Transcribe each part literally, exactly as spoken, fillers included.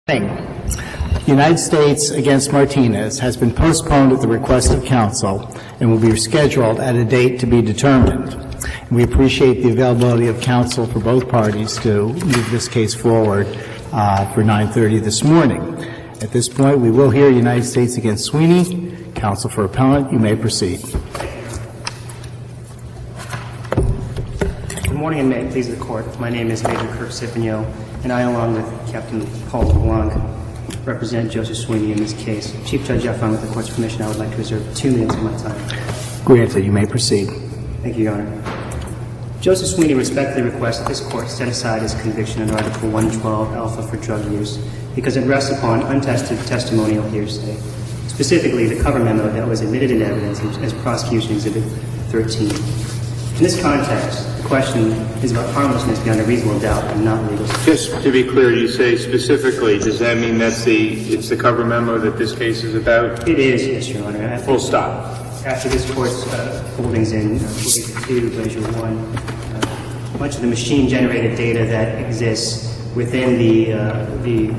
United States against Martinez has been postponed at the request of counsel and will be rescheduled at a date to be determined. We appreciate the availability of counsel for both parties to move this case forward uh, for nine thirty this morning. At this point, we will hear United States against Sweeney. Counsel for appellant, you may proceed. Good morning, and may it please the Court. My name is Major Kirk Cifigno, and I, along with Captain Paul LeBlanc, represent Joseph Sweeney in this case. Chief Judge Efron, with the Court's permission, I would like to reserve two minutes of my time. Granted. You may proceed. Thank you, Your Honor. Joseph Sweeney respectfully requests that this Court set aside his conviction under Article one twelve Alpha for drug use because it rests upon untested testimonial hearsay, specifically the cover memo that was admitted in evidence as Prosecution Exhibit thirteen. In this context, the question is about harmlessness beyond a reasonable doubt and not legal. Just to be clear, you say specifically, does that mean that's the, it's the cover memo that this case is about? It is, yes, Your Honor. After, Full stop. After this Court's uh, holdings in uh, Glacier two, Glacier one, uh, much of the machine-generated data that exists within the, uh, the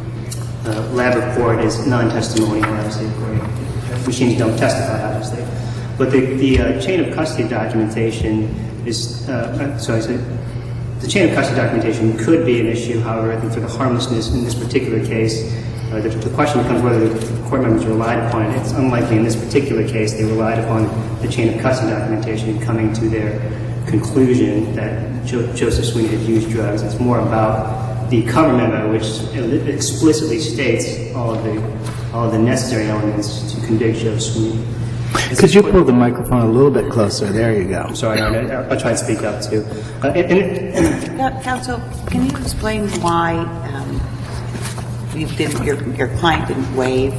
uh, lab report is non-testimonial, obviously. Machines don't testify, obviously. But the, the uh, chain of custody documentation is, uh, sorry, so the chain of custody documentation could be an issue. However, I think for the harmlessness in this particular case, uh, the, the question becomes whether the court members relied upon it. It's unlikely in this particular case they relied upon the chain of custody documentation in coming to their conclusion that jo- Joseph Sweeney had used drugs. It's more about the cover memo, which explicitly states all of the all of the necessary elements to convict Joseph Sweeney. Could you pull the microphone a little bit closer? There you go. I'm sorry, I'll, I'll try and speak up, too. Uh, and, and, uh, Counsel, can you explain why um, you didn't, your, your client didn't waive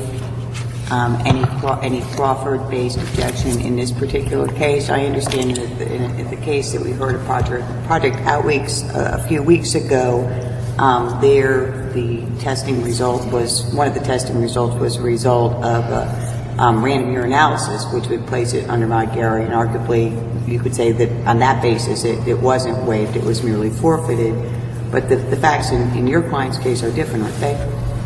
um, any any Crawford-based objection in this particular case? I understand that the, in, in the case that we heard of Project, Project Outweeks uh, a few weeks ago, um, there the testing result was, one of the testing results was a result of a Um, random urinalysis, which would place it under Montgomery, and arguably you could say that on that basis it, it wasn't waived, it was merely forfeited. But the, the facts in, in your client's case are different, aren't they?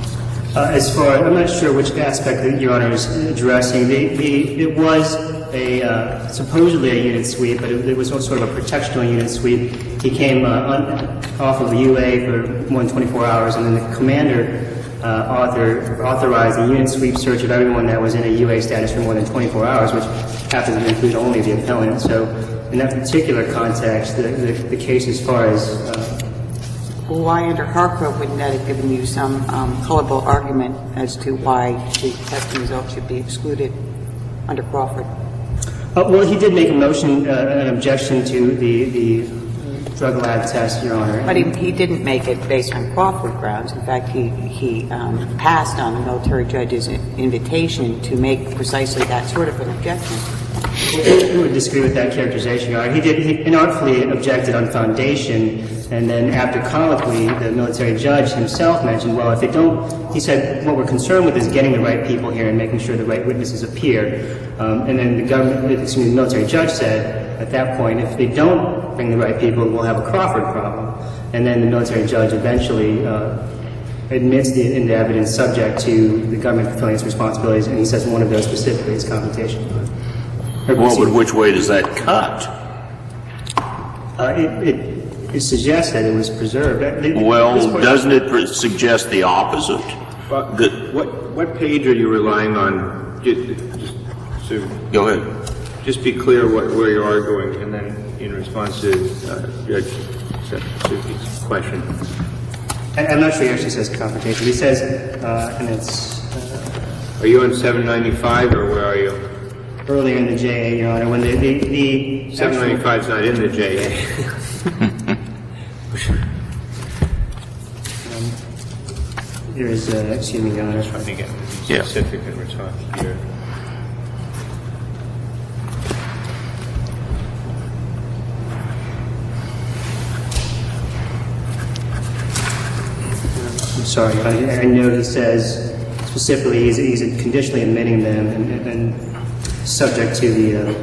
Uh, as far, I'm not sure which aspect that Your Honor is addressing. The, the, it was a uh, supposedly a unit sweep, but it, it was sort of a protectional unit sweep. He came uh, on, off of the U A for more than twenty-four hours, and then the commander Uh, author, authorized a unit sweep search of everyone that was in a U A status for more than twenty-four hours, which happens to include only the appellant. So in that particular context, the, the, the case as far as... Uh, well, why under Hargrove wouldn't that have given you some um, colorable argument as to why the testing results should be excluded under Crawford? Uh, well, he did make a motion, uh, an objection to the, the drug lab test, Your Honor. But he, he didn't make it based on Crawford grounds. In fact, he, he um, passed on the military judge's invitation to make precisely that sort of an objection. I would disagree with that characterization, Your Honor. He did, he inartfully objected on foundation, and then after colloquy, the military judge himself mentioned, well, if they don't, he said, what we're concerned with is getting the right people here and making sure the right witnesses appear. Um, and then the government, excuse me, the military judge said, at that point, if they don't bring the right people, we'll have a Crawford problem. And then the military judge eventually uh, admits the, in the evidence subject to the government fulfilling its responsibilities, and he says one of those specifically is computation. Well, but which way does that cut? Uh, it, it, it suggests that it was preserved. It, well, doesn't it pre- suggest the opposite? Well, that, what, what page are you relying on? Just, just, so Go ahead. Just be clear what, where you're arguing, and then in response to uh, Judge Suki's question. I, I'm not sure he actually says confrontation. He says, uh, and it's... Uh, are you on seven ninety-five, or where are you? Earlier in the J A, Your Honor, when the... the, the seven ninety-five is not in the J A. um, there is, uh, excuse me, Your Honor. I'm trying to get yeah. specific in response here. Sorry, I, I know he says specifically he's, he's conditionally admitting them and, and subject to the uh,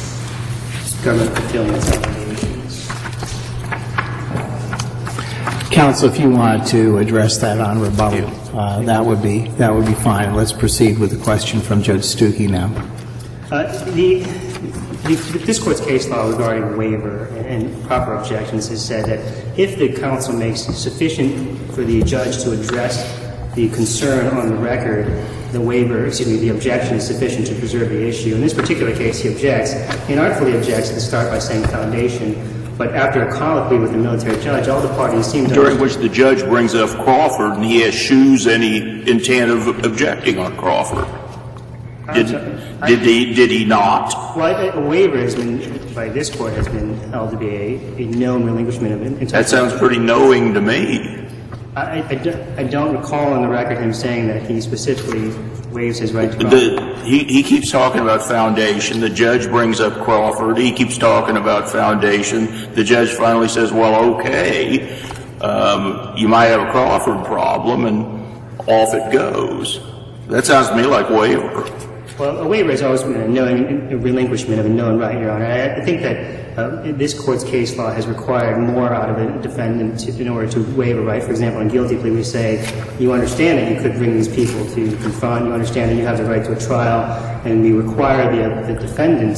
government fulfilling its obligations. Counsel, if you wanted to address that on rebuttal, uh, that would be that would be fine. Let's proceed with the question from Judge Stuckey now. Uh, the, the, this Court's case law regarding waiver and, and proper objections has said that if the counsel makes sufficient for the judge to address the concern on the record, the waiver, excuse me, the objection is sufficient to preserve the issue. In this particular case, he objects. He inartfully objects to start by saying foundation, but after a colloquy with the military judge, all the parties seem to... During which the judge brings up Crawford, and he eschews any intent of objecting on Crawford. Did, did he Did he not? Well, a waiver has been, by this Court, has been held to be a, a known relinquishment of intent. That sounds pretty knowing to me. I, I, don't, I don't recall on the record him saying that he specifically waives his right to Crawford. The, he, he keeps talking about foundation. The judge brings up Crawford. He keeps talking about foundation. The judge finally says, well, okay, um, you might have a Crawford problem, and off it goes. That sounds to me like waiver. Well, a waiver has always been a knowing a relinquishment of a known right, Your Honor. I, I think that uh, this Court's case law has required more out of a defendant to, in order to waive a right. For example, in guilty plea, we say you understand that you could bring these people to confront. You understand that you have the right to a trial, and we require the, the defendant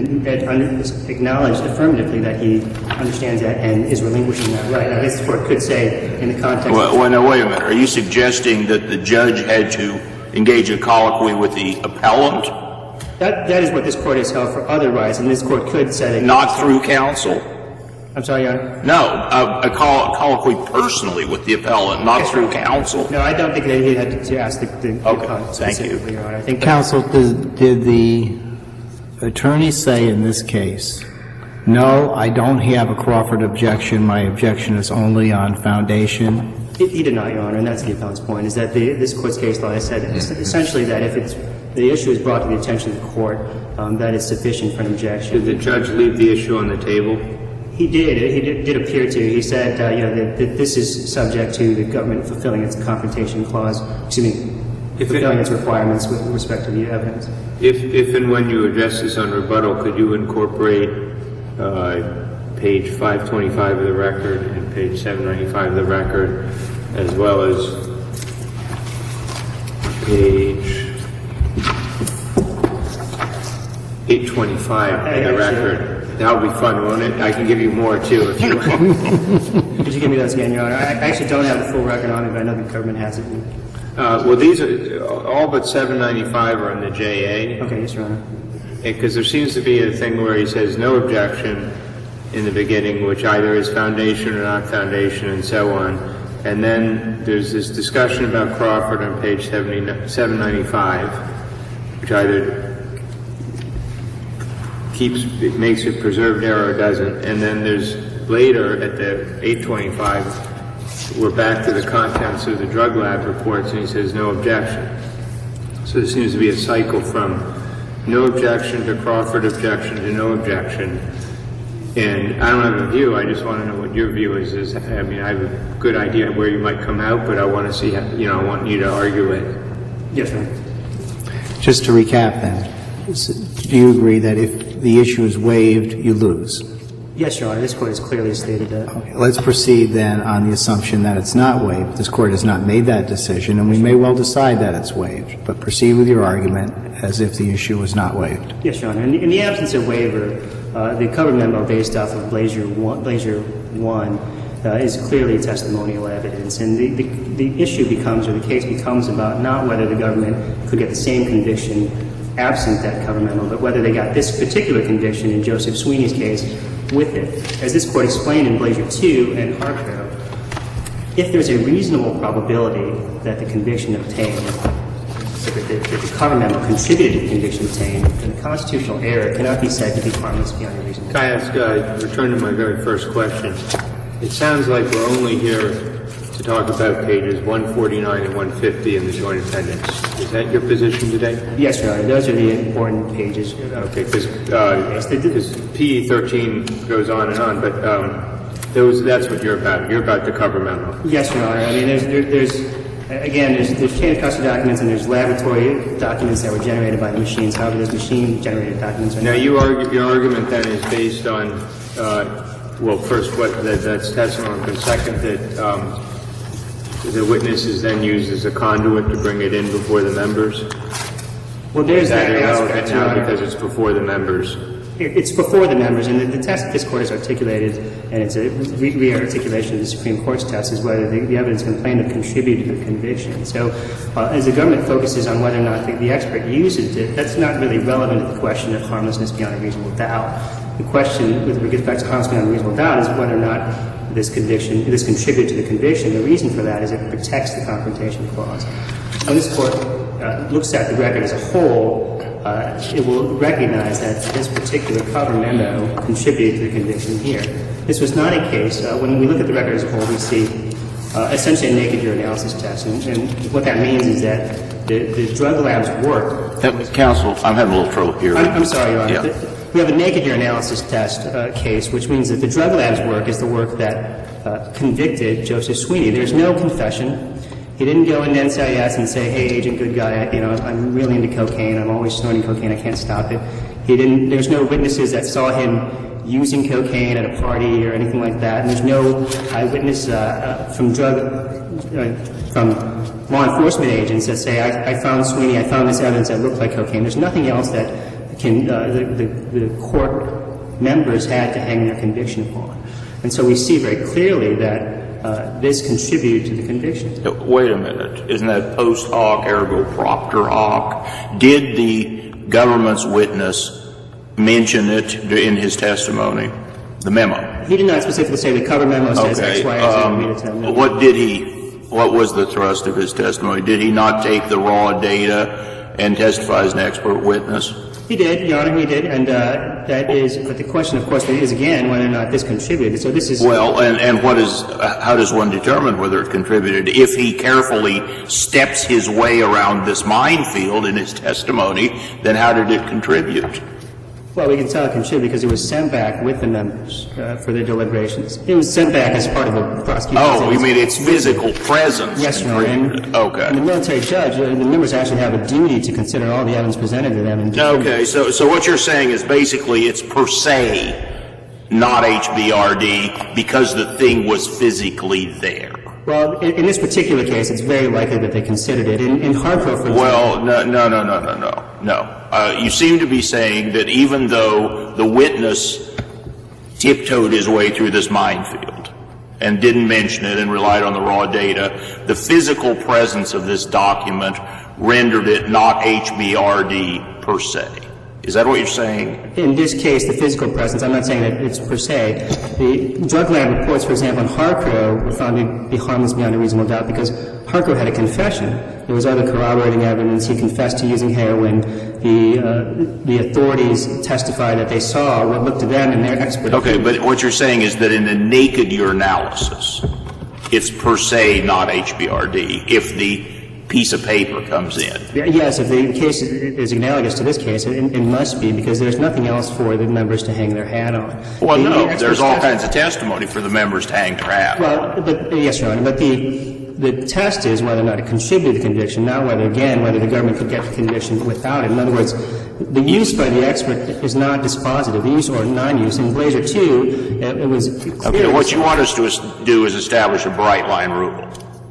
to acknowledge affirmatively that he understands that and is relinquishing that right. Now, this Court could say in the context well, well, now, wait a minute. Are you suggesting that the judge had to engage in colloquy with the appellant? That, that is what this Court has held for other rights, and this Court could set it. Not through counsel? I'm sorry, Your Honor? No, a, a call, colloquy personally with the appellant, not through counsel. No, I don't think that he had to, to ask the, the okay, the thank you. Your Honor. I think that Counsel, did, did the attorney say in this case, no, I don't have a Crawford objection, my objection is only on foundation? He, he did not, Your Honor, and that's the appellant's point, is that the, this Court's case law has said essentially that if it's, the issue is brought to the attention of the Court, um, that is sufficient for an objection. Did the judge leave the issue on the table? He did. He did, did appear to. He said, uh, you know, that, that this is subject to the government fulfilling its confrontation clause, excuse me, if fulfilling it, its requirements with respect to the evidence. If, if and when you address this on rebuttal, could you incorporate uh, page five twenty-five of the record and page seven ninety-five of the record, as well as page eight twenty-five of the record? That would be fun, won't it? I can give you more, too, if you want. Could you give me those again, Your Honor? I actually don't have the full record on it, but I know the government has it. Uh, well, these are, all but seven ninety-five are in the J A. Okay, yes, Your Honor. Because there seems to be a thing where he says no objection in the beginning, which either is foundation or not foundation, and so on. And then there's this discussion about Crawford on page seven ninety-five, which either keeps, it makes it preserved error or doesn't. And then there's later at the eight twenty-five, we're back to the contents of the drug lab reports, and he says no objection. So there seems to be a cycle from no objection to Crawford objection to no objection. And I don't have a view. I just want to know what your view is. is I mean, I have a good idea of where you might come out, but I want to see how, you know, I want you to argue it. Yes, Your Honor. Just to recap then, do you agree that if the issue is waived, you lose? Yes, Your Honor. This Court has clearly stated that. Okay. Let's proceed then on the assumption that it's not waived. This Court has not made that decision, and we may well decide that it's waived. But proceed with your argument as if the issue was not waived. Yes, Your Honor. In, in the absence of waiver, uh, the cover memo based off of Blazier one, Blazier one uh, is clearly testimonial evidence. And the, the, the issue becomes, or the case becomes about not whether the government could get the same conviction absent that cover memo, but whether they got this particular conviction in Joseph Sweeney's case with it. As this Court explained in Blazier two and Harco, if there's a reasonable probability that the conviction obtained, that the, that the cover memo contributed to the conviction obtained, then the constitutional error cannot be said to be harmless beyond a reasonable doubt. Can I ask, uh, return to my very first question. It sounds like we're only here to talk about pages one forty-nine and one fifty in the joint appendix. Is that your position today? Yes, Your Honor. Those are the important pages. Okay, because uh, P thirteen goes on and on, but um, those, that's what you're about. You're about the cover memo. Yes, Your Honor. I mean, there's, there, there's again, there's, there's chain of custody documents and there's laboratory documents that were generated by the machines. However, those machine-generated documents are Now, not. you argue, your argument then is based on uh, well, first, what, that, that's testimony, and second, that um, the witness is then used as a conduit to bring it in before the members? Well, there's Is that that irrelevant aspect, now Your Honor. because it's before the members? It's before the members, and the, the test that this Court has articulated, and it's a re- re-articulation of the Supreme Court's test, is whether the, the evidence complained of contributed to the conviction. So uh, as the government focuses on whether or not the, the expert uses it, that's not really relevant to the question of harmlessness beyond a reasonable doubt. The question with respect to harmlessness beyond a reasonable doubt is whether or not this conviction, this contributed to the conviction. The reason for that is it protects the Confrontation Clause. When this Court uh, looks at the record as a whole, Uh, it will recognize that this particular cover memo contributed to the conviction here. This was not a case, uh, when we look at the record as a whole, we see uh, essentially a naked urinalysis test. And, and what that means is that the, the drug lab's work... Uh, Counsel, I'm having a little trouble here. I'm, I'm sorry, Your Honor. Yeah. The, we have a naked urinalysis test uh, case, which means that the drug lab's work is the work that uh, convicted Joseph Sweeney. There's no confession. He didn't go in N C I S and say, hey, agent, good guy, you know, I'm really into cocaine. I'm always snorting cocaine. I can't stop it. He didn't, there's no witnesses that saw him using cocaine at a party or anything like that. And there's no eyewitness uh, uh, from drug, uh, from law enforcement agents that say, I, I found Sweeney, I found this evidence that looked like cocaine. There's nothing else that can, uh, the, the, the court members had to hang their conviction upon. And so we see very clearly that Uh, this contributed to the conviction. Wait a minute. Isn't that post hoc, ergo propter hoc? Did the government's witness mention it in his testimony, the memo? He did not specifically say the cover memo says Okay. X, Y, or Z. Um, read it to them. No. what did he, what was the thrust of his testimony? Did he not take the raw data and testify as an expert witness? He did, Your Honor, he did, and uh, that is, but the question, of course, is again whether or not this contributed. So this is... Well, and, and what is, how does one determine whether it contributed? If he carefully steps his way around this minefield in his testimony, then how did it contribute? Well, we can tell it contributed because it was sent back with the members uh, for their deliberations. It was sent back as part of the prosecution. Oh, you mean its physical presence? Yes, Your Honor. And, okay. And the military judge, uh, the members actually have a duty to consider all the evidence presented to them. And Okay, so, so what you're saying is basically it's per se not H B R D because the thing was physically there. Well, in, in this particular case, it's very likely that they considered it. In, in Hartford, for example... Well, no, no, no, no, no, no, no. Uh, you seem to be saying that even though the witness tiptoed his way through this minefield and didn't mention it and relied on the raw data, the physical presence of this document rendered it not H B R D per se. Is that what you're saying? In this case, the physical presence, I'm not saying that it's per se. The drug lab reports, for example, in Hartford were found to be harmless beyond a reasonable doubt because Hartford had a confession. There was other corroborating evidence. He confessed to using heroin. The, uh, the authorities testified that they saw what looked to them and their expert. Okay, but what you're saying is that in a naked urinalysis, it's per se not H B R D if the piece of paper comes in. Yes, if the case is analogous to this case, it, it must be because there's nothing else for the members to hang their hat on. Well, the, no, the there's all test- kinds of testimony for the members to hang their hat. Well, but, yes, Your Honor, but the, the test is whether or not it contributed to the conviction, not whether, again, whether the government could get the conviction without it. In other words, the use by the expert is not dispositive. The use or non-use. In Blazer two, it, it was clear. Okay, what you want us to es- do is establish a bright line rule.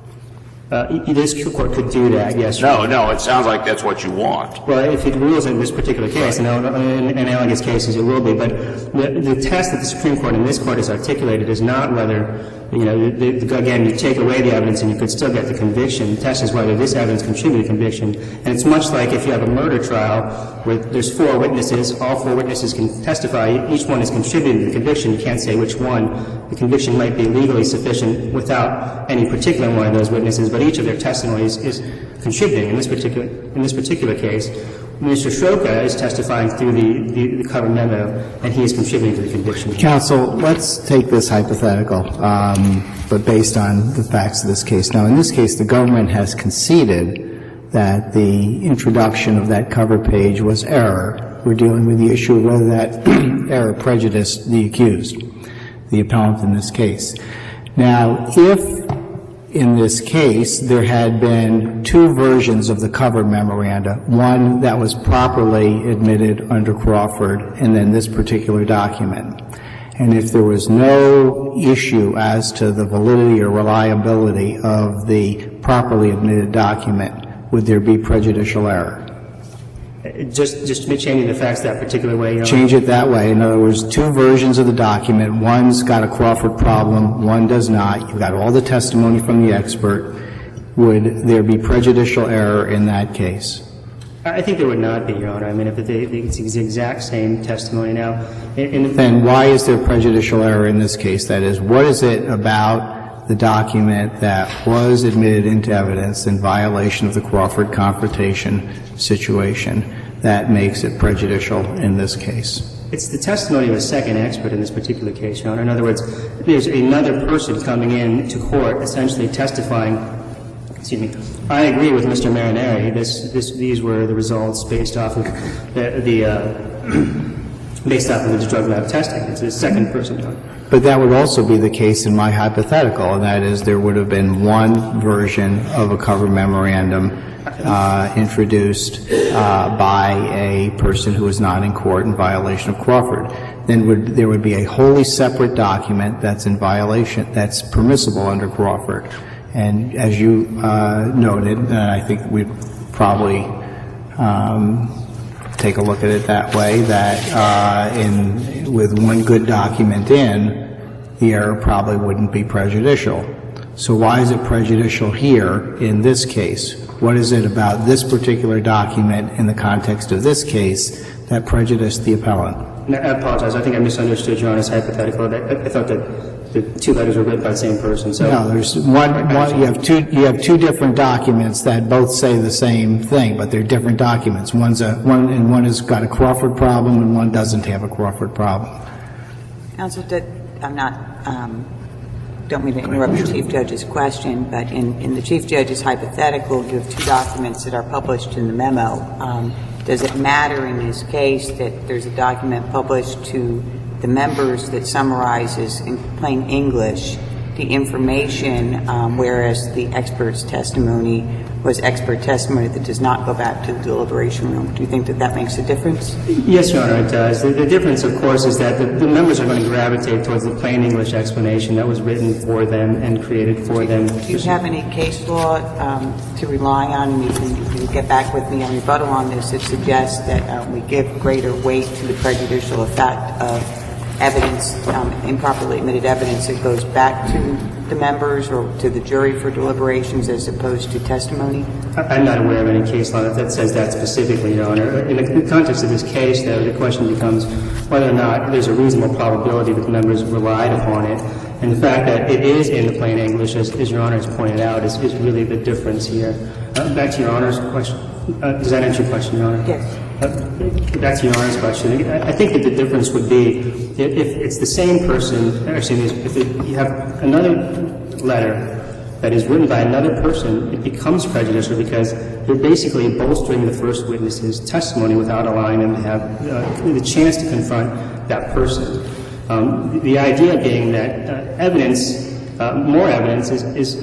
Uh, this court could do that, yes. Your No, Honor. no, it sounds like that's what you want. Well, if it rules in this particular case, and in analogous cases it will be, but the, the test that the Supreme Court and this Court has articulated is not whether, you know, the, the, again, you take away the evidence and you could still get the conviction. The test is whether this evidence contributed to conviction. And it's much like if you have a murder trial where there's four witnesses, all four witnesses can testify, each one is contributing to the conviction. You can't say which one. The conviction might be legally sufficient without any particular one of those witnesses, but each of their testimonies is contributing. In this particular, in this particular case, Mister Shroka is testifying through the, the, the cover memo, and he is contributing to the conviction. Counsel, let's take this hypothetical, um, but based on the facts of this case. Now, in this case, the government has conceded that the introduction of that cover page was error. We're dealing with the issue of whether that error prejudiced the accused, the appellant in this case. Now, if in this case there had been two versions of the cover memoranda, one that was properly admitted under Crawford and then this particular document, And if there was no issue as to the validity or reliability of the properly admitted document, would there be prejudicial error? Just, just changing the facts that particular way, Your Honor. Change it that way. In other words, two versions of the document. One's got a Crawford problem, one does not. You've got all the testimony from the expert. Would there be prejudicial error in that case? I think there would not be, Your Honor. I mean, if it's the exact same testimony now. In then why is there prejudicial error in this case? That is, what is it about the document that was admitted into evidence in violation of the Crawford confrontation situation that makes it prejudicial in this case? It's the testimony of a second expert in this particular case, Your Honor. In other words, there's another person coming in to court essentially testifying. Excuse me. I agree with Mister Marineri. This, this, these were the results based off of the, the uh, based off of the drug lab testing. It's a second person, Your Honor. But that would also be the case in my hypothetical, and that is there would have been one version of a cover memorandum uh, introduced uh, by a person who was not in court in violation of Crawford. Then would, there would be a wholly separate document that's in violation, that's permissible under Crawford. And as you uh, noted, and I think we'd probably um, take a look at it that way, that uh, in with one good document in, the error probably wouldn't be prejudicial. So why is it prejudicial here in this case? What is it about this particular document in the context of this case that prejudiced the appellant? I apologize. I think I misunderstood Your Honor's hypothetical. I, I thought that the two letters were written by the same person. So no, there's one, one. You have two. You have two different documents that both say the same thing, but they're different documents. One's a one, and one has got a Crawford problem, and one doesn't have a Crawford problem. Counsel, did, I'm not. Um, don't mean to interrupt the Chief Judge's question, but in, in the Chief Judge's hypothetical, you have two documents that are published in the memo. Um, does it matter in this case that there's a document published to the members that summarizes in plain English the information, um, whereas the expert's testimony was expert testimony that does not go back to the deliberation room? Do you think that that makes a difference? Yes, Your Honor, it does. The, the difference, of course, is that the, the members are going to gravitate towards the plain English explanation that was written for them and created for them. Do you have any case law um, to rely on? You can, you can get back with me on rebuttal on this that suggests that um, we give greater weight to the prejudicial effect of evidence, um, improperly admitted evidence that goes back to the members or to the jury for deliberations as opposed to testimony? I'm not aware of any case law that says that specifically, Your Honor. In the context of this case, though, the question becomes whether or not there's a reasonable probability that the members relied upon it. And the fact that it is in the plain English, as, as Your Honor has pointed out, is, is really the difference here. Uh, back to Your Honor's question. Uh, does that answer your question, Your Honor? Yes. Uh, back to Your Honor's question. I, I think that the difference would be if, if it's the same person, actually, if it, you have another letter that is written by another person, it becomes prejudicial because you're basically bolstering the first witness's testimony without allowing them to have uh, the chance to confront that person. Um, the idea being that uh, evidence, uh, more evidence, is, is,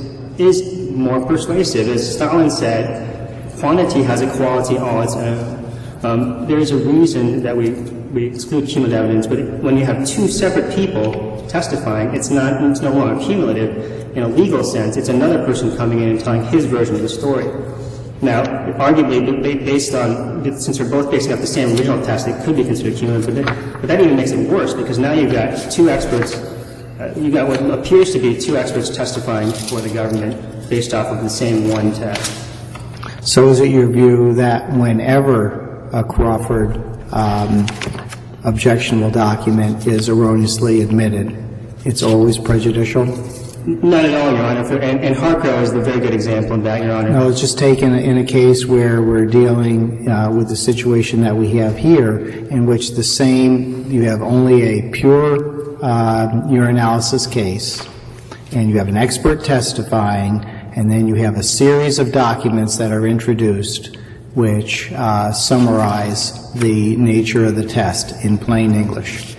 is more persuasive. As Stalin said, quantity has a quality all its own. Um, there is a reason that we, we exclude cumulative evidence, but when you have two separate people testifying, it's not it's no longer cumulative. In a legal sense, it's another person coming in and telling his version of the story. Now, arguably, based on, since they're both basing off the same original test, it could be considered cumulative, but that, but that even makes it worse because now you've got two experts, uh, you've got what appears to be two experts testifying for the government based off of the same one test. So is it your view that whenever a Crawford um, objectionable document is erroneously admitted, it's always prejudicial? Not at all, Your Honor. For, and, and Harco is the very good example of that, Your Honor. No, it's just taken in a case where we're dealing uh, with the situation that we have here, in which the same, you have only a pure uh, urinalysis case, and you have an expert testifying, and then you have a series of documents that are introduced which uh, summarize the nature of the test in plain English.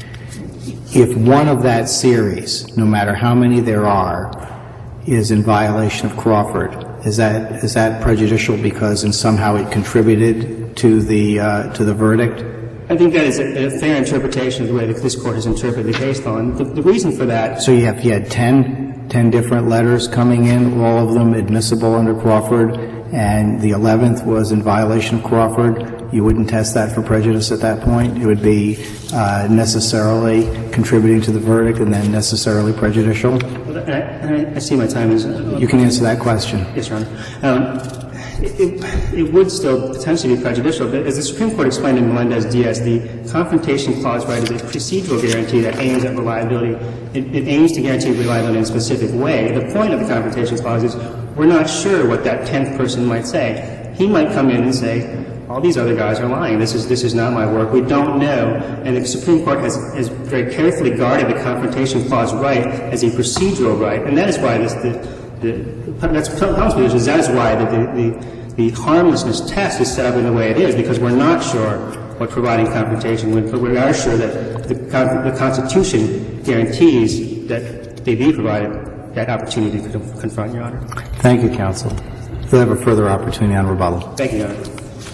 If one of that series, no matter how many there are, is in violation of Crawford, is that is that prejudicial because and somehow it contributed to the uh, to the verdict? I think that is a, a fair interpretation of the way that this Court has interpreted the case law. And the, the reason for that... So you have, you had ten, ten different letters coming in, all of them admissible under Crawford, and the eleventh was in violation of Crawford. You wouldn't test that for prejudice at that point? It would be uh, necessarily contributing to the verdict and then necessarily prejudicial? Well, I, I, I see my time is... Uh, you can answer that question. Yes, Your Honor. Um, It, it would still potentially be prejudicial, but as the Supreme Court explained in Melendez-Diaz, the Confrontation Clause right is a procedural guarantee that aims at reliability. It, it aims to guarantee reliability in a specific way. The point of the Confrontation Clause is we're not sure what that tenth person might say. He might come in and say, all these other guys are lying. This is, this is not my work. We don't know. And the Supreme Court has, has very carefully guarded the Confrontation Clause right as a procedural right, and that is why this, the, The, that's Tom's position. That is why the, the, the harmlessness test is set up in the way it is, because we're not sure what providing confrontation would, but we are sure that the, the Constitution guarantees that they be provided that opportunity to confront, Your Honor. Thank you, counsel. We'll have a further opportunity on rebuttal. Thank you, Your Honor.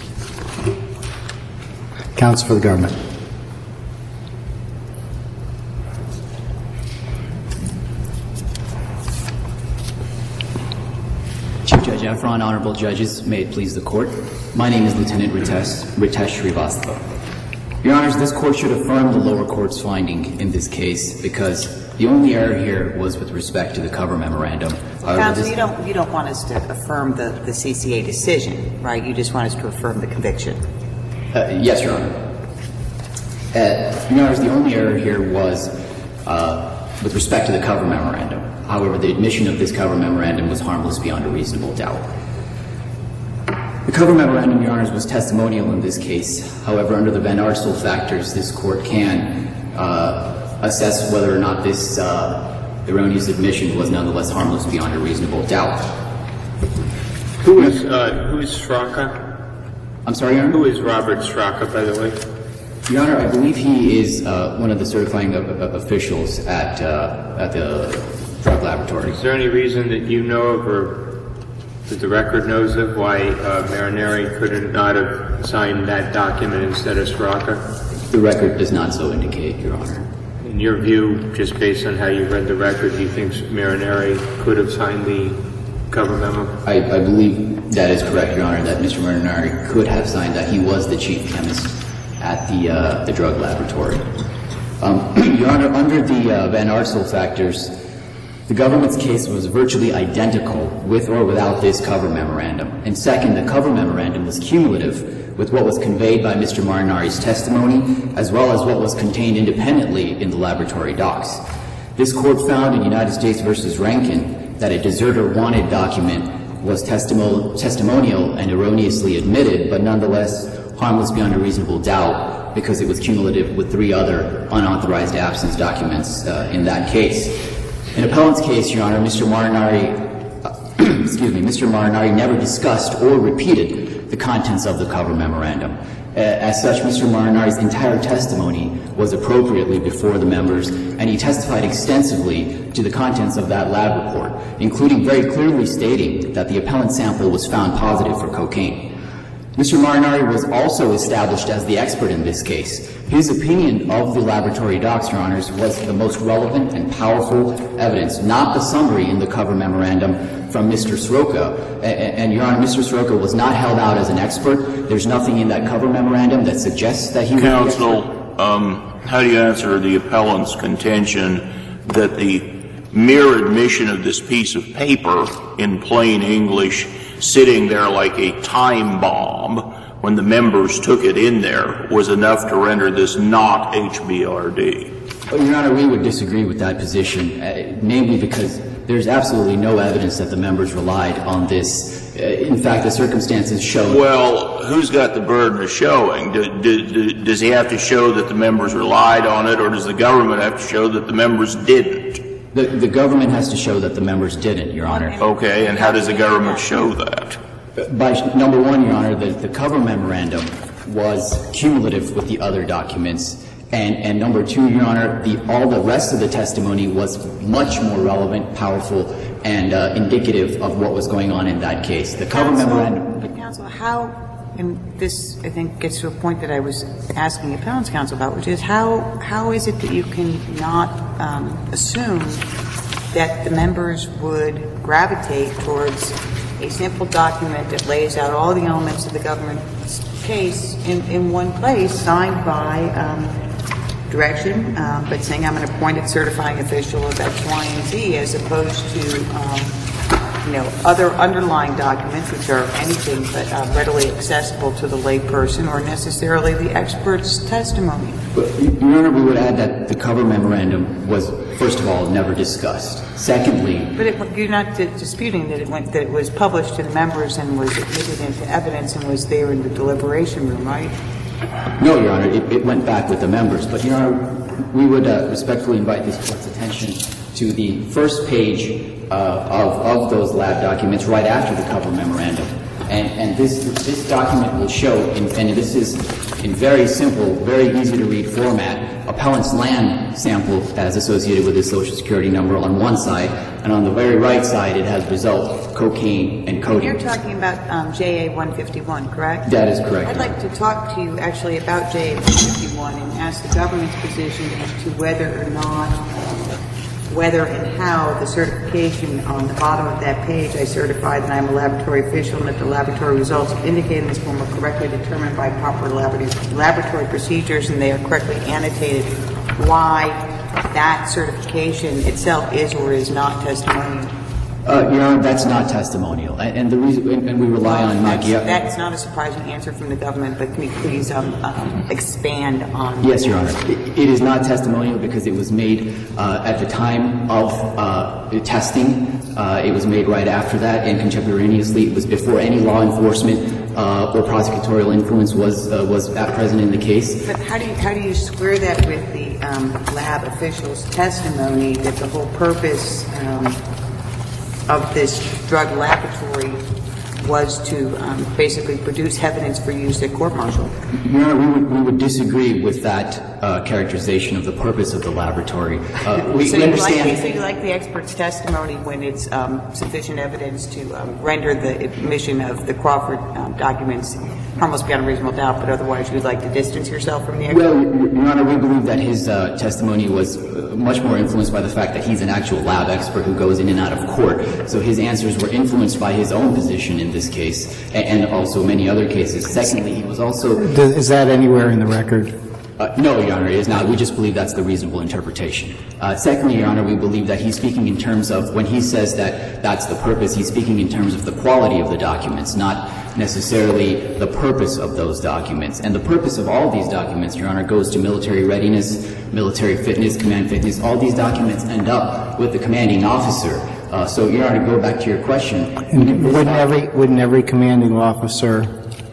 Counsel for the government. Chief Judge Efron, honorable judges, may it please the court. My name is Lieutenant Ritesh, Ritesh Srivastava. Your honors, this court should affirm the lower court's finding in this case because the only error here was with respect to the cover memorandum. However, Counsel, you don't, you don't want us to affirm the, the C C A decision, right? You just want us to affirm the conviction. Uh, yes, Your Honor. Uh, Your honors, the only error here was uh, with respect to the cover memorandum. However, the admission of this cover memorandum was harmless beyond a reasonable doubt. The cover memorandum, Your Honors, was testimonial in this case. However, under the Van Arsdale factors, this court can uh, assess whether or not this uh, erroneous admission was nonetheless harmless beyond a reasonable doubt. Who is, uh, who is Straka? I'm sorry, Your Honor? Who is Robert Straka, by the way? Your Honor, I believe he is uh, one of the certifying of, of officials at, uh, at the drug laboratory. Is there any reason that you know of or that the record knows of why uh, Marinari could not have signed that document instead of Straka? The record does not so indicate, Your Honor. In your view, just based on how you read the record, do you think Marinari could have signed the cover memo? I, I believe that is correct, Your Honor, that Mister Marinari could have signed that. He was the chief chemist at the, uh, the drug laboratory. Um, Your Honor, under the uh, Van Arsdale factors, the government's case was virtually identical with or without this cover memorandum. And second, the cover memorandum was cumulative with what was conveyed by Mister Marinari's testimony, as well as what was contained independently in the laboratory docs. This court found in United States versus Rankin that a deserter wanted document was testimo- testimonial and erroneously admitted, but nonetheless harmless beyond a reasonable doubt because it was cumulative with three other unauthorized absence documents uh, in that case. In appellant's case, Your Honor, Mister Marinari, uh, excuse me, Mister Marinari never discussed or repeated the contents of the cover memorandum. Uh, as such, Mister Marinari's entire testimony was appropriately before the members, and he testified extensively to the contents of that lab report, including very clearly stating that the appellant sample was found positive for cocaine. Mister Marinari was also established as the expert in this case. His opinion of the laboratory docs, Your Honors, was the most relevant and powerful evidence, not the summary in the cover memorandum from Mister Sroka. And, and Your Honor, Mister Sroka was not held out as an expert. There's nothing in that cover memorandum that suggests that he was Counsel, um, how do you answer the appellant's contention that the mere admission of this piece of paper in plain English sitting there like a time bomb when the members took it in there was enough to render this not H B R D? Well, Your Honor, we would disagree with that position, uh, namely because there's absolutely no evidence that the members relied on this. Uh, in fact, the circumstances show... Well, who's got the burden of showing? Do, do, do, does he have to show that the members relied on it, or does the government have to show that the members didn't? The, the government has to show that the members didn't, Your Honor. Okay, and how does the government show that? By number one, Your Honor, the, the cover memorandum was cumulative with the other documents. And, and number two, Your Honor, the, all the rest of the testimony was much more relevant, powerful, and uh, indicative of what was going on in that case. The cover Counsel, memorandum... But counsel, how and this, I think, gets to a point that I was asking appellant's counsel about, which is how, how is it that you can not um, assume that the members would gravitate towards a simple document that lays out all the elements of the government's case in, in one place, signed by um, direction, um, but saying I'm an appointed certifying official of X, Y, and Z, as opposed to, um, you know, other underlying documents which are anything but uh, readily accessible to the layperson or necessarily the expert's testimony. But, Your Honor, we would add that the cover memorandum was, first of all, never discussed. Secondly, but it, you're not disputing that it went that it was published to the members and was admitted into evidence and was there in the deliberation room, right? No, Your Honor, it, it went back with the members. But, Your Honor, we would uh, respectfully invite this Court's attention to the first page uh, of, of those lab documents right after the cover memorandum. And, and this, this document will show, in, and this is in very simple, very easy to read format, appellant's land sample as associated with his Social Security number on one side, and on the very right side it has result, cocaine, and codeine. You're talking about um, J A one fifty-one, correct? That is correct. I'd like to talk to you actually about J A one fifty-one and ask the government's position as to whether or not, whether and how the certification on the bottom of that page, I certify that I'm a laboratory official and that the laboratory results indicated in this form are correctly determined by proper laboratory procedures and they are correctly annotated, why that certification itself is or is not testimonial. Uh, Your Honor, that's not testimonial, and, and the reason, and, and we rely on Maggia. That's not a surprising answer from the government, but can you please um, um, expand on? Yes, Your Honor. It, it is not testimonial because it was made uh, at the time of uh, testing. Uh, it was made right after that, and contemporaneously, it was before any law enforcement uh, or prosecutorial influence was uh, was at present in the case. But how do you how do you square that with the um, lab official's testimony that the whole purpose um, of this drug laboratory was to um, basically produce evidence for use at court-martial? Your Honor, we would, we would disagree with that uh, characterization of the purpose of the laboratory. Uh, we, so, we you understand. like, so you like the expert's testimony when it's um, sufficient evidence to um, render the admission of the Crawford um, documents harmless beyond a reasonable doubt, but otherwise you'd like to distance yourself from the expert? Well, Your Honor, we believe that his uh, testimony was uh, much more influenced by the fact that he's an actual lab expert who goes in and out of court. So his answers were influenced by his own position in this case, and, and also many other cases. Secondly, he was also... Is that anywhere in the record? Uh, no, Your Honor, it is not. We just believe that's the reasonable interpretation. Uh, secondly, Your Honor, we believe that he's speaking in terms of, when he says that that's the purpose, he's speaking in terms of the quality of the documents, not necessarily the purpose of those documents. And the purpose of all these documents, Your Honor, goes to military readiness, military fitness, command fitness. All these documents end up with the commanding officer. Uh, so, Your Honor, to go back to your question. And wouldn't every, wouldn't every commanding officer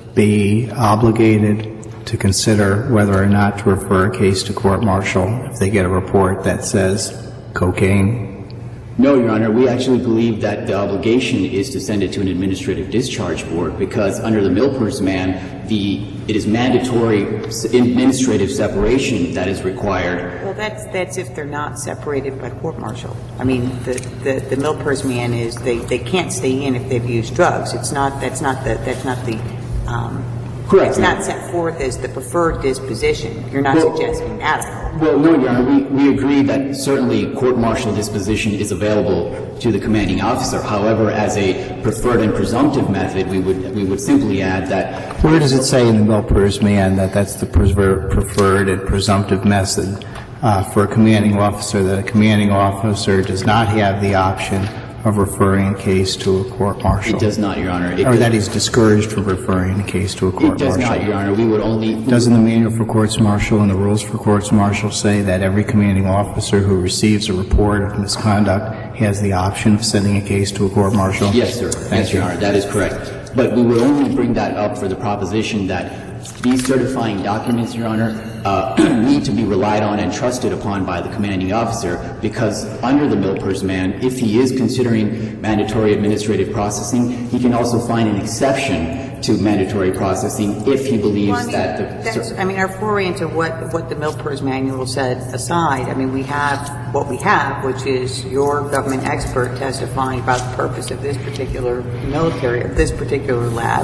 be obligated to consider whether or not to refer a case to court-martial if they get a report that says cocaine? No, Your Honor. We actually believe that the obligation is to send it to an administrative discharge board because under the Milpers man, the it is mandatory administrative separation that is required. Well, that's that's if they're not separated by court-martial. I mean, the the, the Milpers man is they, they can't stay in if they've used drugs. It's not that's not the that's not the um, Correct. It's not set forth as the preferred disposition. You're not well, suggesting that. Well, no, Your Honor. We, we agree that certainly court-martial disposition is available to the commanding officer. However, as a preferred and presumptive method, we would we would simply add that. Where does it say in the Milpers man that that's the preferred and presumptive method uh, for a commanding officer, that a commanding officer does not have the option of referring a case to a court-martial? It does not, Your Honor. It or that he's discouraged from referring a case to a court-martial? It does not, Your Honor. We would only... Doesn't the manual for courts-martial and the rules for courts-martial say that every commanding officer who receives a report of misconduct has the option of sending a case to a court-martial? Yes, sir. Thank yes, you. Your Honor. That is correct. But we would only bring that up for the proposition that these certifying documents, Your Honor, uh, need to be relied on and trusted upon by the commanding officer because under the Milpers man, if he is considering mandatory administrative processing, he can also find an exception to mandatory processing if he believes well, I mean, that the... That's, I mean, our foray into what, what the Milpers manual said aside, I mean, we have what we have, which is your government expert testifying about the purpose of this particular military, of this particular lab.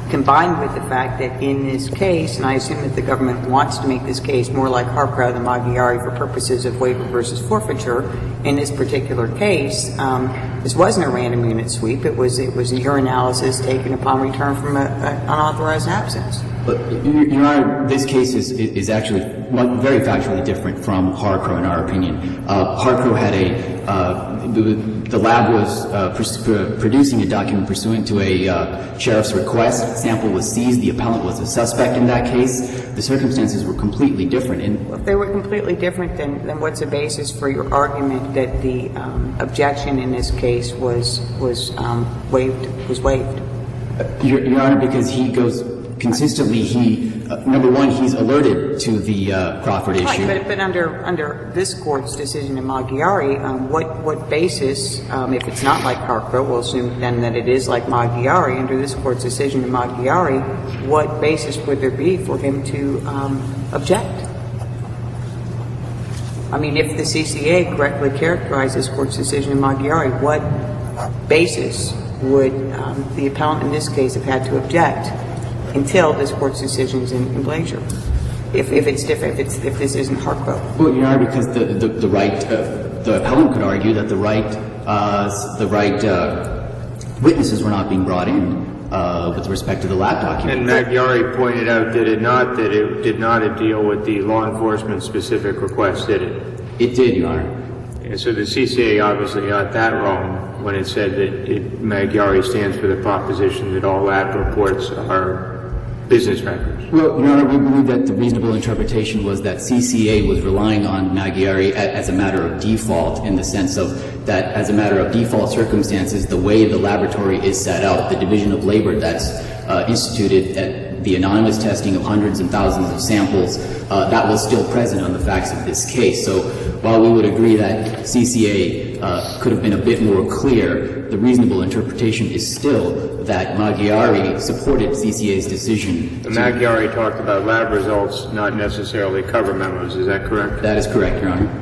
combined with the fact that in this case, and I assume that the government wants to make this case more like Harcrow than Maggiari for purposes of waiver versus forfeiture, in this particular case, um, this wasn't a random unit sweep. It was it was a urinalysis taken upon return from an unauthorized absence. But, Your Honor, this case is, is actually very factually different from Harcrow, in our opinion. Uh, Harcrow had a, uh, the, the lab was uh, pr- producing a document pursuant to a uh, sheriff's request. Sample was seized. The appellant was a suspect in that case. The circumstances were completely different. And if they were completely different, then, then what's the basis for your argument that the um, objection in this case was was um, waived? Was waived? Your, Your Honor, because he goes consistently, he, uh, number one, he's alerted to the uh, Crawford issue. Right, but, but under under this Court's decision in Maggiari, um, what, what basis, um, if it's not like Harcrow, we'll assume then that it is like Maggiari, under this Court's decision in Maggiari, what basis would there be for him to um, object? I mean, if the C C A correctly characterized this Court's decision in Maggiari, what basis would um, the appellant in this case have had to object until this Court's decisions in, in Blazer, if, if it's different, if, it's, if this isn't Harcrow? Well, Your Honor, because the, the, the right, uh, the appellant could argue that the right, uh, the right uh, witnesses were not being brought in uh, with respect to the lab document. And Maggiari pointed out, did it not, that it did not deal with the law enforcement specific request, did it? It did, Your Honor. And so the C C A obviously got that wrong when it said that it, Maggiari stands for the proposition that all lab reports are business records. Well, Your Honor, we believe that the reasonable interpretation was that C C A was relying on Maggiari as a matter of default, in the sense of that as a matter of default circumstances, the way the laboratory is set up, the division of labor that's uh, instituted at the anonymous testing of hundreds and thousands of samples, uh, that was still present on the facts of this case. So while we would agree that C C A uh, could have been a bit more clear, the reasonable interpretation is still that Maggiari supported C C A's decision. The Maggiari talked about lab results, not necessarily cover memos. Is that correct? That is correct, Your Honor.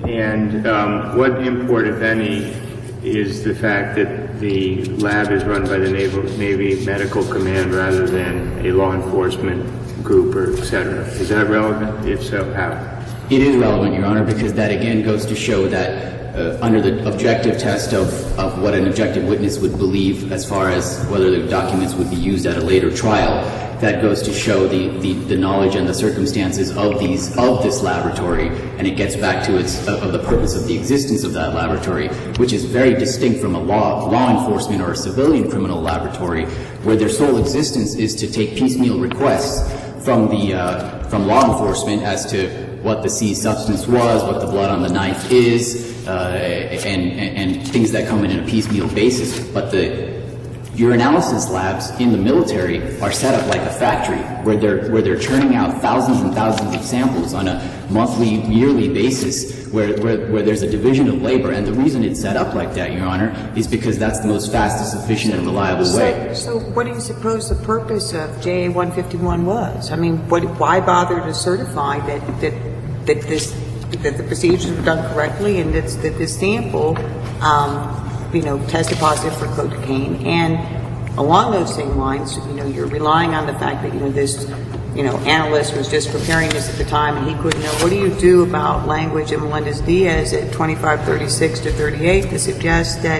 And um, what import, if any, is the fact that the lab is run by the Navy Medical Command rather than a law enforcement group or et cetera? Is that relevant? If so, how? It is relevant, Your Honor, because that again goes to show that uh, under the objective test of, of what an objective witness would believe as far as whether the documents would be used at a later trial, that goes to show the, the, the knowledge and the circumstances of these of this laboratory, and it gets back to its uh, of the purpose of the existence of that laboratory, which is very distinct from a law law enforcement or a civilian criminal laboratory, where their sole existence is to take piecemeal requests from the uh, from law enforcement as to what the seized substance was, what the blood on the knife is, uh, and, and, and things that come in on a piecemeal basis. But the urinalysis labs in the military are set up like a factory, where they're where they're churning out thousands and thousands of samples on a monthly, yearly basis, where, where where there's a division of labor. And the reason it's set up like that, Your Honor, is because that's the most fastest, efficient, and reliable way. So, so what do you suppose the purpose of J A one fifty-one was? I mean, what, why bother to certify that that that this that the procedures were done correctly and that that this sample, um, you know, tested positive for cocaine? And along those same lines, you know, you're relying on the fact that, you know, this, you know, analyst was just preparing this at the time and he couldn't know. What do you do about language in Melendez-Diaz at twenty-five thirty-six to thirty-eight to suggest that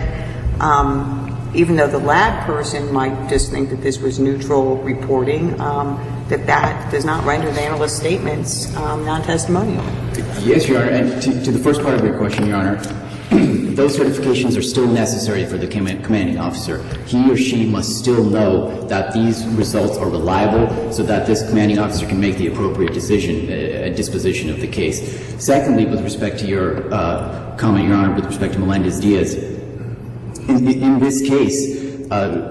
um, even though the lab person might just think that this was neutral reporting, um, that that does not render the analyst's statements um, non-testimonial? Yes, Your Honor. And to, to the first part of your question, Your Honor, those certifications are still necessary for the commanding officer. He or she must still know that these results are reliable so that this commanding officer can make the appropriate decision, uh, disposition of the case. Secondly, with respect to your uh, comment, Your Honor, with respect to Melendez-Diaz, in, in this case, uh,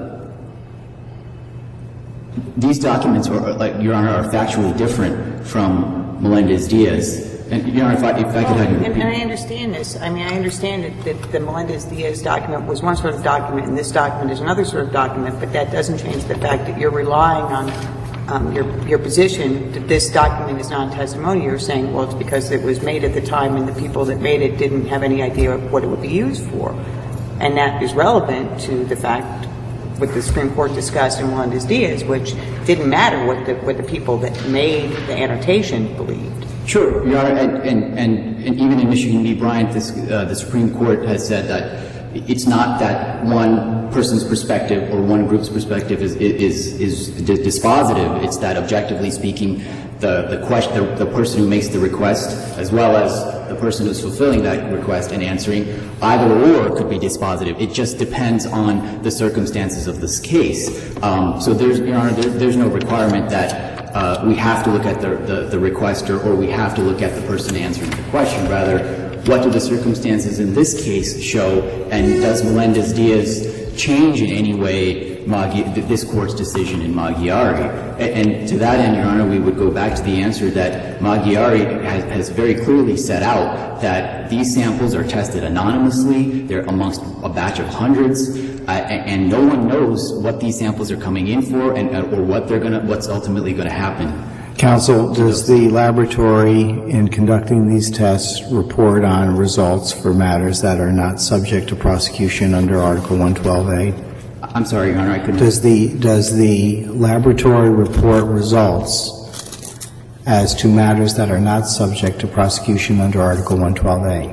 these documents, are, like Your Honor, are factually different from Melendez-Diaz. And, Your Honor, if I, if I could have you repeat. And, and I understand this. I mean, I understand that, that the Melendez-Diaz document was one sort of document and this document is another sort of document, but that doesn't change the fact that you're relying on um, your, your position that this document is non-testimonial. You're saying, well, it's because it was made at the time and the people that made it didn't have any idea of what it would be used for. And that is relevant to the fact what the Supreme Court discussed in Melendez-Diaz, which didn't matter what the, what the people that made the annotation believed. Sure, Your Honor, and, and, and, and even in Michigan v. Bryant, this, uh, the Supreme Court has said that it's not that one person's perspective or one group's perspective is, is, is dispositive. It's that, objectively speaking, the, the, question, the, the person who makes the request, as well as the person who's fulfilling that request and answering, either or could be dispositive. It just depends on the circumstances of this case. Um, so there's, Your Honor, there, there's no requirement that uh, we have to look at the, the, the requester or we have to look at the person answering the question. Rather, what do the circumstances in this case show, and does Melendez-Diaz change in any way Maggi, this Court's decision in Maggiari? And, and to that end, Your Honor, we would go back to the answer that Maggiari has, has very clearly set out, that these samples are tested anonymously, they're amongst a batch of hundreds, uh, and, and no one knows what these samples are coming in for and, or what they're gonna, what's ultimately going to happen. Counsel, does the laboratory, in conducting these tests, report on results for matters that are not subject to prosecution under Article one twelve A? I'm sorry, Your Honor, I couldn't. Does the, does the laboratory report results as to matters that are not subject to prosecution under Article one twelve A?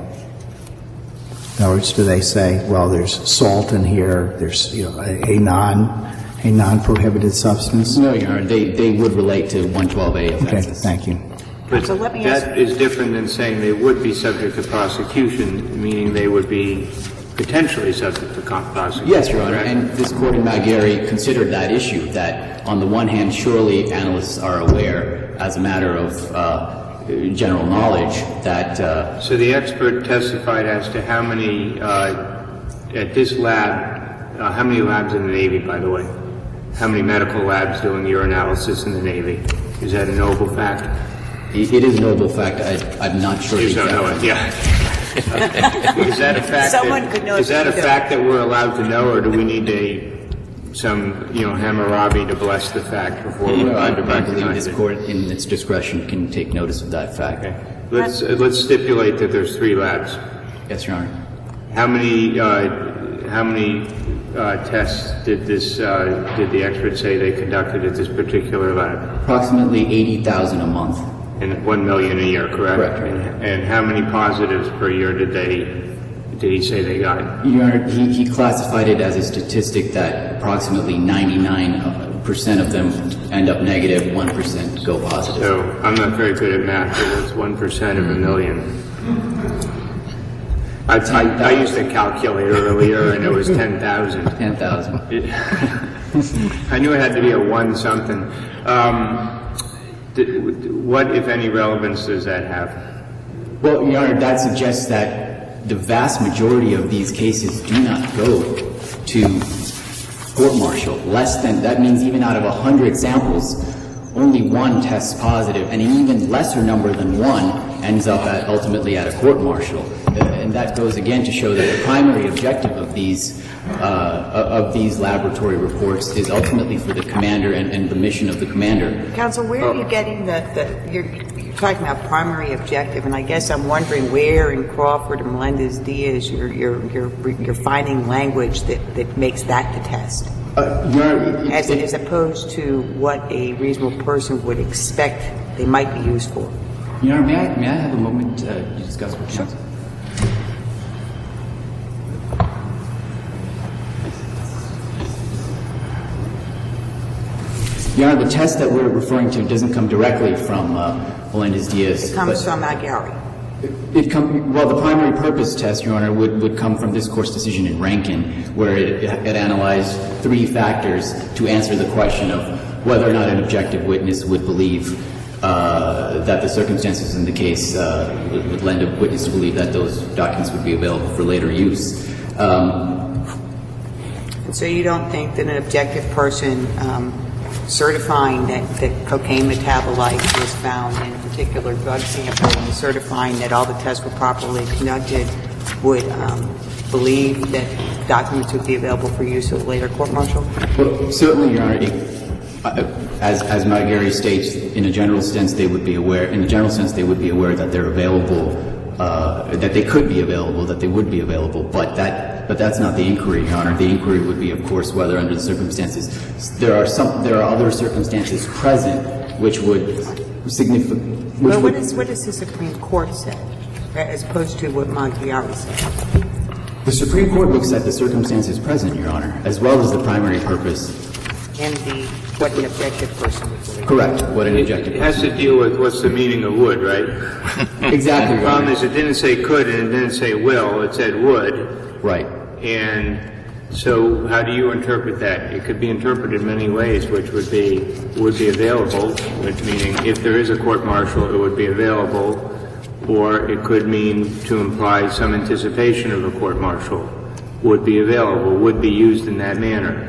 In other words, do they say, well, there's salt in here, there's, you know, a, a non, a non-prohibited substance? No, Your Honor, they, they would relate to one twelve A offenses. Okay, thank you. But So let me ask- that is different than saying they would be subject to prosecution, meaning they would be potentially subject to prosecution. Yes, Your Honor, correct? and this Court in Maggiari considered that issue, that on the one hand, surely analysts are aware, as a matter of uh, general knowledge, that uh, So the expert testified as to how many, uh, at this lab, uh, how many labs in the Navy, by the way? How many medical labs doing urinalysis in the Navy? Is that a noble fact? it, it is a noble fact. I, I'm not sure. You the don't know exact- it, yeah. Is that a fact? Someone that, could know Is if that a you don't. fact that we're allowed to know, or do we need a some, you know, Hammurabi to bless the fact before You we're know, I, allowed to I believe recognize this it? Court, in its discretion, can take notice of that fact. Okay. Let's uh, let's stipulate that there's three labs. Yes, Your Honor. How many uh, how many uh, tests did this uh, did the expert say they conducted at this particular lab? Approximately eighty thousand a month. And one million a year, correct? Correct. And, and how many positives per year did they did he say they got? Your Honor, he, he classified it as a statistic that approximately ninety-nine percent of them end up negative, one percent go positive. So I'm not very good at math, but it's one percent of a million. I, I, I used a calculator earlier, and it was ten thousand. ten thousand. I knew it had to be a one something. Um, did, what, if any, relevance does that have? Well, Your Honor, that suggests that the vast majority of these cases do not go to court-martial. Less than, that means even out of a hundred samples, only one tests positive, and an even lesser number than one ends up at, ultimately at a court-martial. And that goes again to show that the primary objective of these uh, of these laboratory reports is ultimately for the commander and, and the mission of the commander. Counsel, where are you getting the, the you're, you're talking about primary objective, and I guess I'm wondering where in Crawford and Melendez-Diaz you're, you're, you're, you're finding language that, that makes that the test, Uh, Your Honor, as, it- as opposed to what a reasonable person would expect they might be used for. Your Honor, may I, may I have a moment uh, to discuss with counsel? Your Honor, the test that we're referring to doesn't come directly from uh, Melendez-Diaz. It comes but from Maggiari. It come, well, the primary purpose test, Your Honor, would, would come from this Court's decision in Rankin, where it, it analyzed three factors to answer the question of whether or not an objective witness would believe uh, that the circumstances in the case uh, would, would lend a witness to believe that those documents would be available for later use. Um, So you don't think that an objective person um, certifying that, that cocaine metabolite was found in a particular drug sample and certifying that all the tests were properly conducted would um, believe that documents would be available for use at a later court-martial? Well, certainly, Your Honor, it, uh, as, as Maggiari states, in a general sense, they would be aware, in a general sense, they would be aware that they're available, uh, that they could be available, that they would be available, but that but that's not the inquiry, Your Honor. The inquiry would be, of course, whether under the circumstances there are some there are other circumstances present which would significant. Well, what is what does the Supreme Court say, as opposed to what Montiari said? The Supreme Court looks at the circumstances present, Your Honor, as well as the primary purpose. And the what an objective person would believe. Correct. What an objective It has person. to deal with what's the meaning of would, right? Exactly, The Your problem Honor. is it didn't say could and it didn't say will, it said would. Right. And so how do you interpret that? It could be interpreted many ways, which would be, would be available, which meaning if there is a court-martial, it would be available, or it could mean to imply some anticipation of a court-martial would be available, would be used in that manner.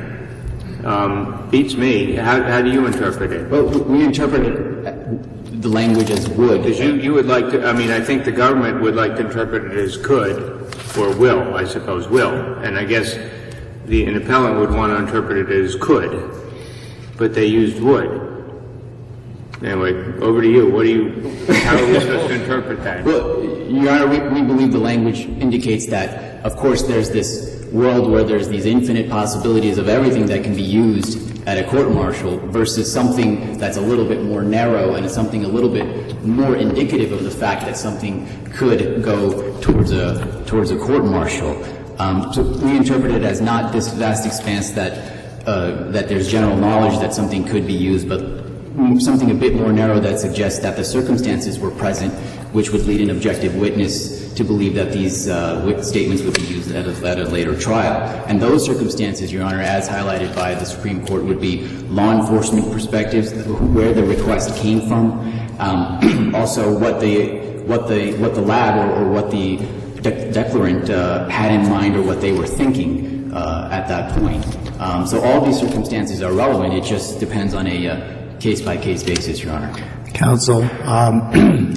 Um, beats me. How, how do you interpret it? Well, we interpret it, the language as would. Because you, you would like to, I mean, I think the government would like to interpret it as could, or will, I suppose, will. And I guess the, an appellant would want to interpret it as could, but they used would. Anyway, over to you. What do you, how are we supposed to interpret that? Well, Your Honor, we, we believe the language indicates that, of course, there's this world where there's these infinite possibilities of everything that can be used at a court-martial versus something that's a little bit more narrow and something a little bit more indicative of the fact that something could go towards a towards a court-martial. Um, so we interpret it as not this vast expanse that uh, that there's general knowledge that something could be used, but something a bit more narrow that suggests that the circumstances were present which would lead an objective witness to believe that these uh, statements would be used at a, at a later trial. And those circumstances, Your Honor, as highlighted by the Supreme Court, would be law enforcement perspectives, where the request came from, um, also what the what the what the lab or, or what the de- declarant uh, had in mind or what they were thinking uh, at that point. Um, so all these circumstances are relevant. It just depends on a uh, case-by-case basis, Your Honor. Counsel, um,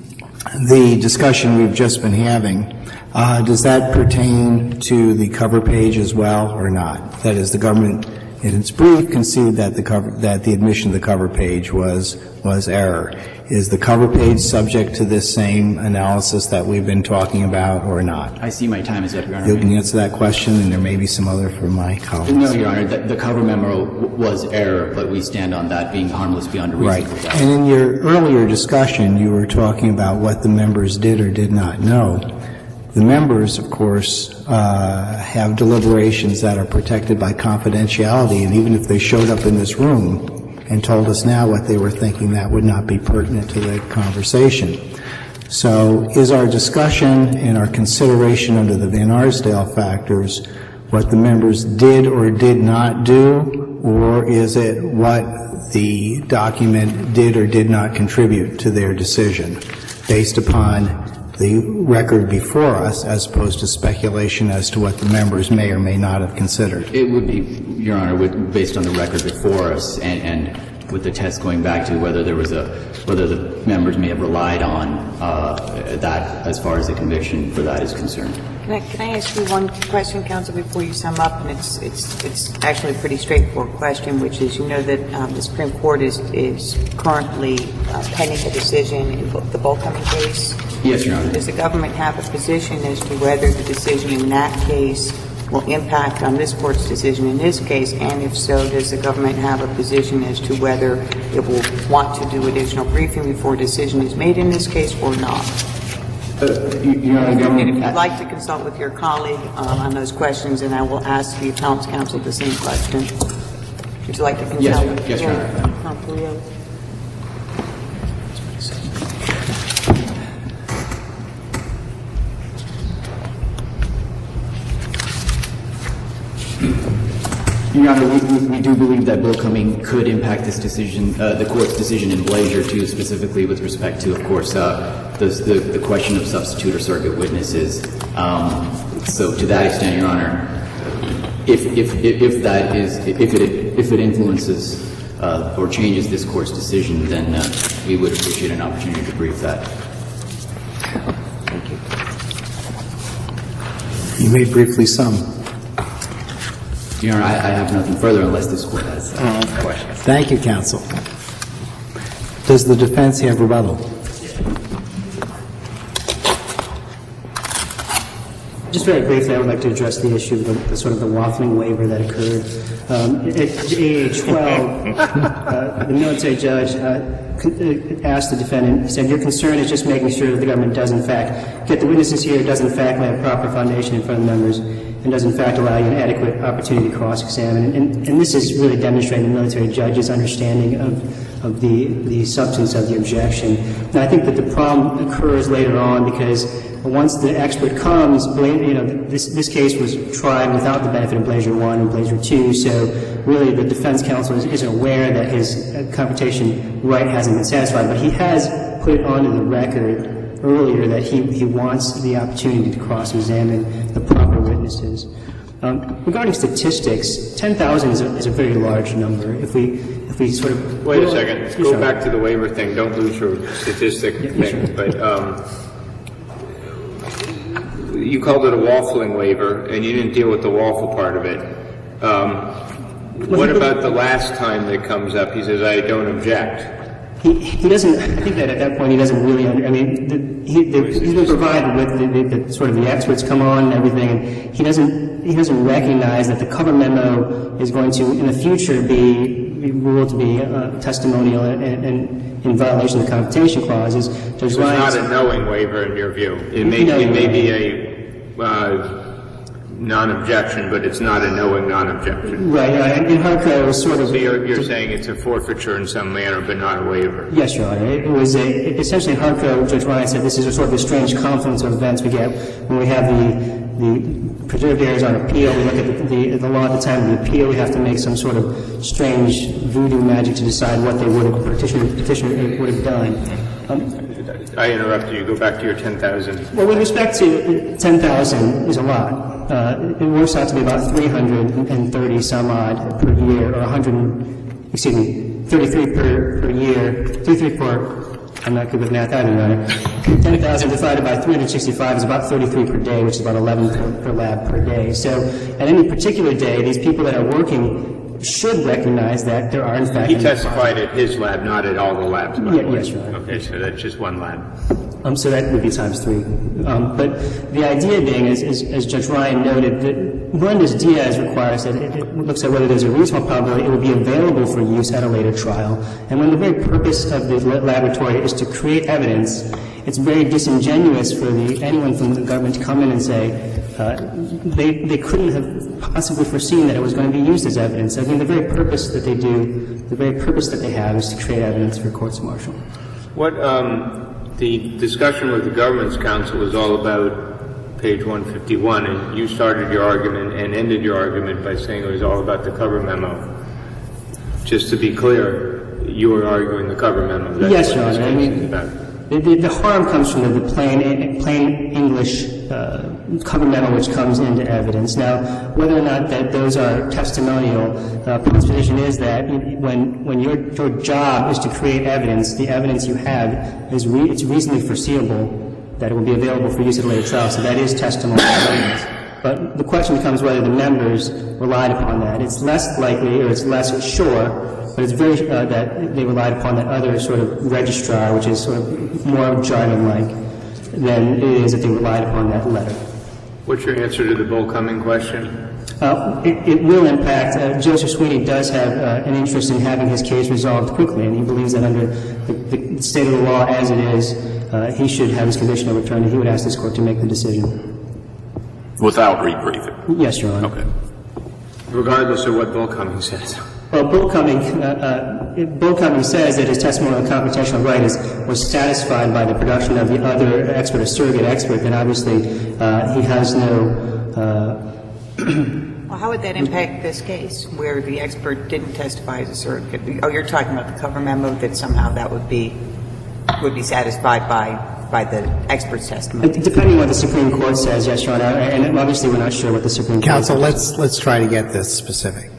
the discussion we've just been having, uh, does that pertain to the cover page as well or not? That is, the government, in its brief, conceded that the cover, that the admission of the cover page was was error. Is the cover page subject to this same analysis that we've been talking about or not? I see my time is up, Your Honor. You can answer that question, and there may be some other from my colleagues. No, Your Honor. The, the cover memo w- was error, but we stand on that being harmless beyond a Right. reasonable doubt. And in your earlier discussion, you were talking about what the members did or did not know. The members, of course, uh, have deliberations that are protected by confidentiality, and even if they showed up in this room and told us now what they were thinking, that would not be pertinent to the conversation. So is our discussion and our consideration under the Van Arsdale factors what the members did or did not do, or is it what the document did or did not contribute to their decision based upon the record before us as opposed to speculation as to what the members may or may not have considered? It would be, Your Honor, would, based on the record before us and, and with the test going back to whether there was a, whether the members may have relied on uh, that as far as the conviction for that is concerned. Can I, can I ask you one question, counsel, before you sum up? And it's it's it's actually a pretty straightforward question, which is, you know that um, the Supreme Court is is currently uh, pending a decision in the Bullcoming case. Yes, Your Honor. Does the government have a position as to whether the decision in that case will impact on this Court's decision in this case? And if so, does the government have a position as to whether it will want to do additional briefing before a decision is made in this case or not? Uh, Your Honor, the And government, if you'd like to consult with your colleague um, on those questions, and I will ask the appellant's counsel the same question. Would you like to consult? Yes, with yes, Your Honor. Tom Carrillo? Your Honor, we, we, we do believe that Bullcoming could impact this decision, uh, the Court's decision in Blazer, too, specifically with respect to, of course, uh, the, the, the question of substitute or surrogate witnesses. Um, so to that extent, Your Honor, if, if, if, if that is, if it, if it influences uh, or changes this Court's decision, then uh, we would appreciate an opportunity to brief that. Thank you. You may briefly sum. Your Honor, I, I have nothing further unless this Court has uh, questions. Thank you, counsel. Does the defense have rebuttal? Just very briefly, I would like to address the issue of the, the sort of the waffling waiver that occurred. Um, at A A twelve, uh, the military judge uh, asked the defendant, he said, your concern is just making sure that the government does in fact get the witnesses here, does in fact lay a proper foundation in front of the members, and does in fact allow you an adequate opportunity to cross-examine. And, and this is really demonstrating the military judge's understanding of, of the, the substance of the objection. And I think that the problem occurs later on because once the expert comes, you know, this, this case was tried without the benefit of Blazer one and Blazer two, so really the defense counsel is, isn't aware that his uh, confrontation right hasn't been satisfied, but he has put it onto the record earlier that he, he wants the opportunity to cross-examine the proper witnesses. Um, regarding statistics, ten thousand is a, is a very large number. If we, if we sort of... Wait a second. Yes, Go sir. back to the waiver thing. Don't lose your statistic Yeah, thing. sure. But um, you called it a waffling waiver, and you didn't deal with the waffle part of it. Um, what about the last time that comes up? He says, I don't object. He, he doesn't, I think that at that point he doesn't really, under, I mean, the, he, the, he's been provided with the, the, the sort of the experts come on and everything, and he doesn't, he doesn't recognize that the cover memo is going to, in the future, be, be ruled to be uh, testimonial and, and in violation of the confrontation clauses. So it's not a knowing waiver in your view. It may, No, it may no. be a uh, non-objection, but it's not a knowing non-objection. Right, yeah, and, and Harco was sort of... So you're, you're saying it's a forfeiture in some manner, but not a waiver. Yes, Your Honor. It was a, it, essentially Harco, Judge Ryan said this is a sort of a strange confluence of events we get when we have the, the preserved errors on appeal. We look at the, the, the law at the time of the appeal. We have to make some sort of strange voodoo magic to decide what they would have, petitioner, petitioner would have done. Um, I interrupted you. Go back to your ten thousand. Well, with respect to ten thousand is a lot. Uh, it works out to be about three hundred thirty some odd per year, or one hundred, excuse me, thirty-three per, per year, thirty-three per, I'm not good with math either, Your Honor. ten thousand divided by three hundred sixty-five is about thirty-three per day, which is about eleven per, per lab per day. So at any particular day, these people that are working should recognize that there are, in fact... He testified at his lab, not at all the labs, by Yeah, the way. yes, Your Honor. Okay, so that's just one lab. Um, so that would be times three. Um, but the idea being, is, is, as Judge Ryan noted, that Melendez-Diaz requires that it, it looks at whether there's a reasonable probability it will be available for use at a later trial. And when the very purpose of the laboratory is to create evidence, it's very disingenuous for the, anyone from the government to come in and say, uh, they, they couldn't have possibly foreseen that it was going to be used as evidence. I mean, the very purpose that they do, the very purpose that they have is to create evidence for courts-martial. What um, the discussion with the government's counsel is all about, page one fifty-one, and you started your argument and ended your argument by saying it was all about the cover memo. Just to be clear, you were arguing the cover memo. That's Yes, what Your this Honor. I case is mean, about. The, the, the harm comes from the, the plain, plain English uh, cover memo which comes into evidence. Now, whether or not that those are testimonial, uh, Pond's position is that when, when your, your job is to create evidence, the evidence you have is re, it's reasonably foreseeable that it will be available for use at a later trial. So that is testimonial evidence. But the question becomes whether the members relied upon that. It's less likely, or it's less sure, but it's very uh, that they relied upon that other sort of registrar, which is sort of more jargon-like, than it is that they relied upon that letter. What's your answer to the Bull Cumming question? Uh, it, it will impact. Uh, Joseph Sweeney does have uh, an interest in having his case resolved quickly, and he believes that under the, the state of the law as it is, uh, he should have his conviction overturned, and he would ask this court to make the decision. Without rebriefing? Yes, Your Honor. Okay. Regardless of what Bull Cumming says. Well, Bull Cumming, uh, uh, Bull Cumming says that his testimony on computational right is, was satisfied by the production of the other expert, a surrogate expert, then obviously uh, he has no... Uh, well, how would that impact this case, where the expert didn't testify as a surrogate? Oh, you're talking about the cover memo, that somehow that would be would be satisfied by by the expert's testimony? Depending on what the Supreme Court says, yes, Your Honor, and obviously we're not sure what the Supreme Court Counsel, says. let's, let's try to get this specific.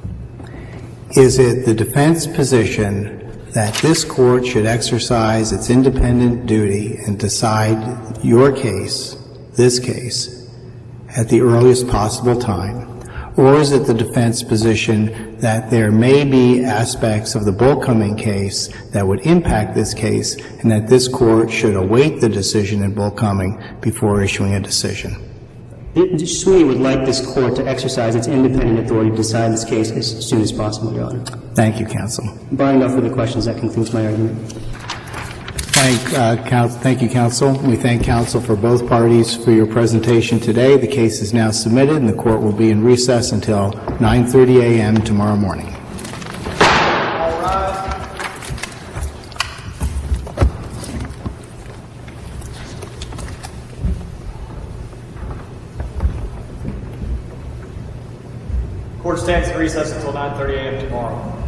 Is it the defense position that this court should exercise its independent duty and decide your case, this case, at the earliest possible time? Or is it the defense position that there may be aspects of the Bull Cumming case that would impact this case and that this court should await the decision in Bull Cumming before issuing a decision? Judge Sweeney would like this court to exercise its independent authority to decide this case as soon as possible, Your Honor. Thank you, counsel. Barring no further questions, that concludes my argument. Thank, uh, counsel, thank you, counsel. We thank counsel for both parties for your presentation today. The case is now submitted, and the court will be in recess until nine thirty a m tomorrow morning. Court stands in recess until nine thirty a m tomorrow.